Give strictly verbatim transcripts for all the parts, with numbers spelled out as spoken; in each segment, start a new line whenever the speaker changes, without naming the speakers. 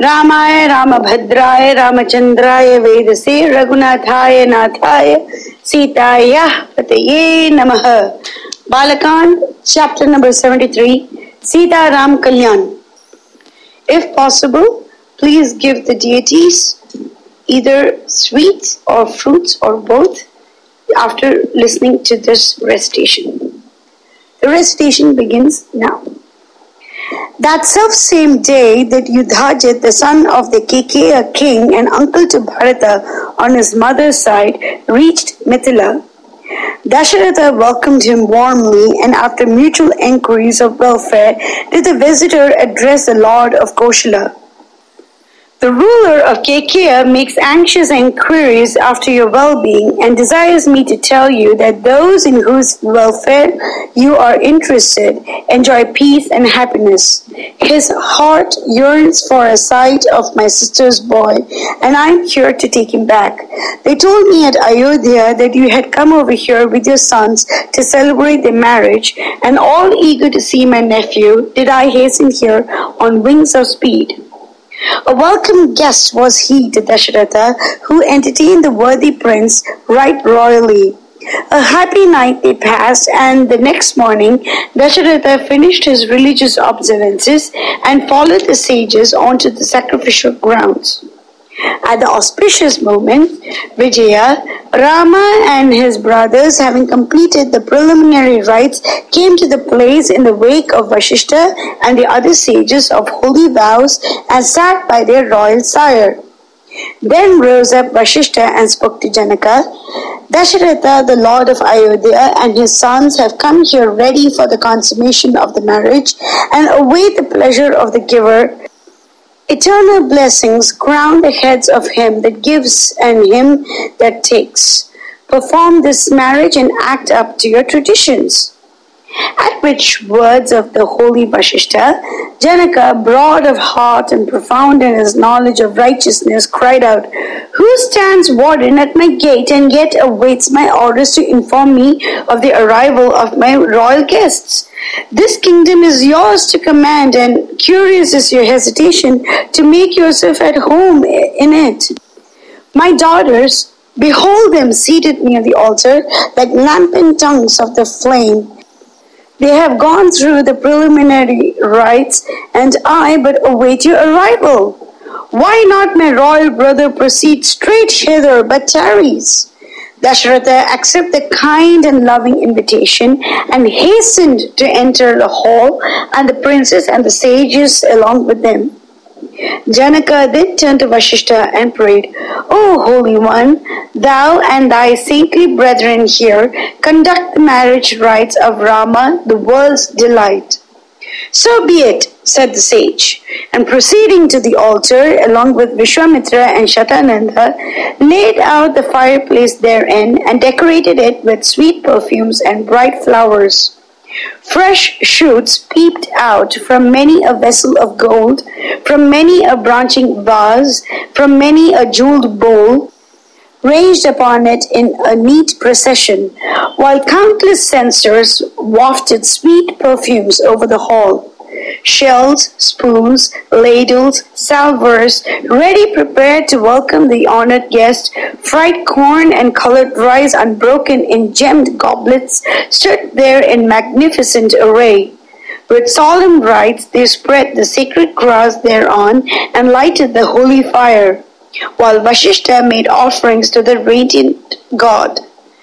रामाय रामभद्राय रामचंद्राय वेदसे रघुनाथाय नाथाय सीतायाः पतये नमः. Balakand, chapter number seventy-three, Sita Ram Kalyan. If possible, please give the deities either sweets or fruits or both after listening to this recitation. The recitation begins now. That self-same day that Yudhajit, the son of the Kekeya king and uncle to Bharata on his mother's side, reached Mithila, Dasharatha welcomed him warmly, and after mutual enquiries of welfare did the visitor address the lord of Koshala. The ruler of Kekeya makes anxious enquiries after your well-being and desires me to tell you that those in whose welfare you are interested enjoy peace and happiness. His heart yearns for a sight of my sister's boy, and I am here to take him back. They told me at Ayodhya that you had come over here with your sons to celebrate their marriage, and all eager to see my nephew, did I hasten here on wings of speed. A welcome guest was he to Dasharatha, who entertained the worthy prince right royally. A happy night they passed, and the next morning Dasharatha finished his religious observances and followed the sages onto the sacrificial grounds. At the auspicious moment, Vijaya, Rama and his brothers, having completed the preliminary rites, came to the place in the wake of Vashishta and the other sages of holy vows and sat by their royal sire. Then rose up Vashishta and spoke to Janaka. Dasharatha, the lord of Ayodhya, and his sons have come here ready for the consummation of the marriage and await the pleasure of the giver. Eternal blessings crown the heads of him that gives and him that takes. Perform this marriage and act up to your traditions. At which words of the holy Vashishta, Janaka, broad of heart and profound in his knowledge of righteousness, cried out, "Who stands warden at my gate and yet awaits my orders to inform me of the arrival of my royal guests? This kingdom is yours to command, and curious is your hesitation to make yourself at home in it. My daughters, behold them seated near the altar like lambent tongues of the flame. They have gone through the preliminary rites, and I but await your arrival. Why not my royal brother proceed straight hither, but tarries?" Dasharatha accepted the kind and loving invitation and hastened to enter the hall, and the princess and the sages along with them. Janaka then turned to Vashishta and prayed, "O Holy One, thou and thy saintly brethren here conduct the marriage rites of Rama, the world's delight." "So be it," said the sage, and proceeding to the altar along with Vishwamitra and Shatananda, laid out the fireplace therein and decorated it with sweet perfumes and bright flowers. Fresh shoots peeped out from many a vessel of gold, from many a branching vase, from many a jeweled bowl, ranged upon it in a neat procession, while countless censers wafted sweet perfumes over the hall. Shells, spoons, ladles, salvers, ready prepared to welcome the honored guest, fried corn and colored rice unbroken in gemmed goblets, stood there in magnificent array. With solemn rites they spread the sacred grass thereon and lighted the holy fire, while Vashishta made offerings to the radiant god.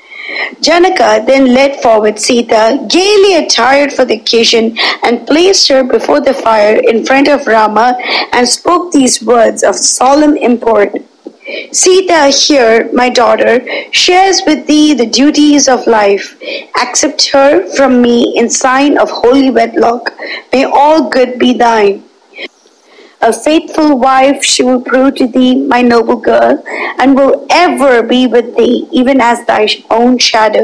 Janaka then led forward Sita, gaily attired for the occasion, and placed her before the fire in front of Rama and spoke these words of solemn import. "Sita, here, my daughter, shares with thee the duties of life. Accept her from me in sign of holy wedlock. May all good be thine. A faithful wife she will prove to thee, my noble girl, and will ever be with thee, even as thy own shadow.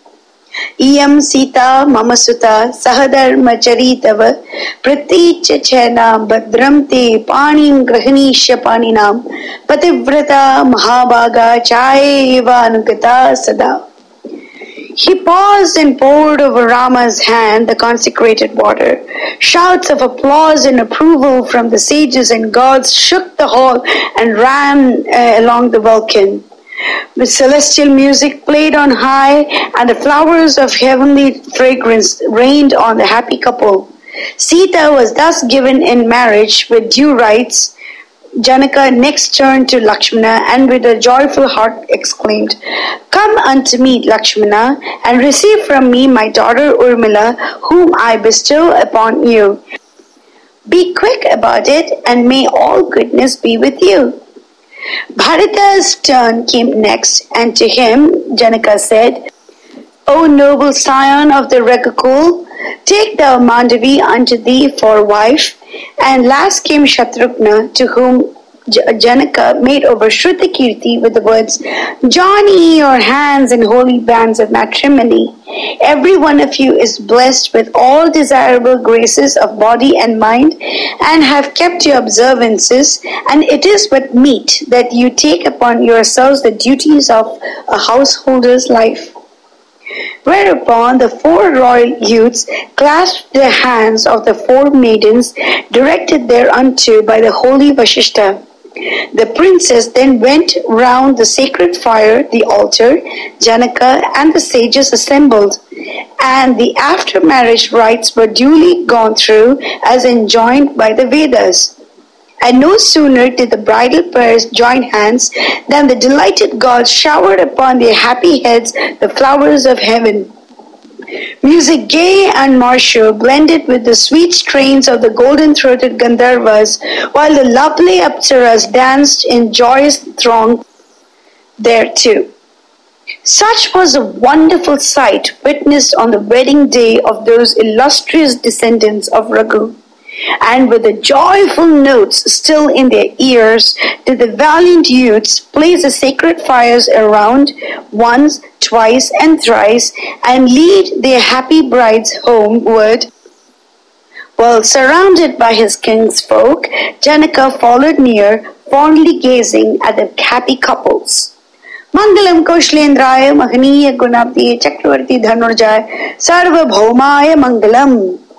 Iyam Sita Mamasuta Sahadharma Charitava Praticha Chena Badram Te Panim Grahanisha Paninam Pativrata Mahabhaga Chayeva Anugata Sada." He paused and poured over Rama's hand the consecrated water. Shouts of applause and approval from the sages and gods shook the hall and ran uh, along the welkin. With celestial music played on high, and the flowers of heavenly fragrance rained on the happy couple. Sita was thus given in marriage with due rites. Janaka next turned to Lakshmana and with a joyful heart exclaimed, "Come unto me, Lakshmana, and receive from me my daughter Urmila, whom I bestow upon you. Be quick about it, and may all goodness be with you." Bharata's turn came next, and to him Janaka said, "O noble scion of the Ragukul, take thou Mandavi unto thee for wife." And last came Shatrughna, to whom Janaka made over Shruta Kirti with the words, "Join ye your hands in holy bands of matrimony. Every one of you is blessed with all desirable graces of body and mind, and have kept your observances, and it is but meet that you take upon yourselves the duties of a householder's life." Whereupon the four royal youths clasped the hands of the four maidens directed thereunto by the holy Vasishtha. The princess then went round the sacred fire, the altar. Janaka and the sages assembled, and the after-marriage rites were duly gone through as enjoined by the Vedas. And no sooner did the bridal pairs join hands than the delighted gods showered upon their happy heads the flowers of heaven. Music gay and martial blended with the sweet strains of the golden-throated Gandharvas, while the lovely Apsaras danced in joyous throng thereto. Such was a wonderful sight witnessed on the wedding day of those illustrious descendants of Raghu. And with the joyful notes still in their ears, did the valiant youths place the sacred fires around once, twice, and thrice, and lead their happy brides homeward. While surrounded by his kinsfolk, Janaka followed near, fondly gazing at the happy couples. Mangalam Kaushalendraya Mahaniya Gunabdi Chakravarti Dhanurjaya Sarvabhaumaya Mangalam.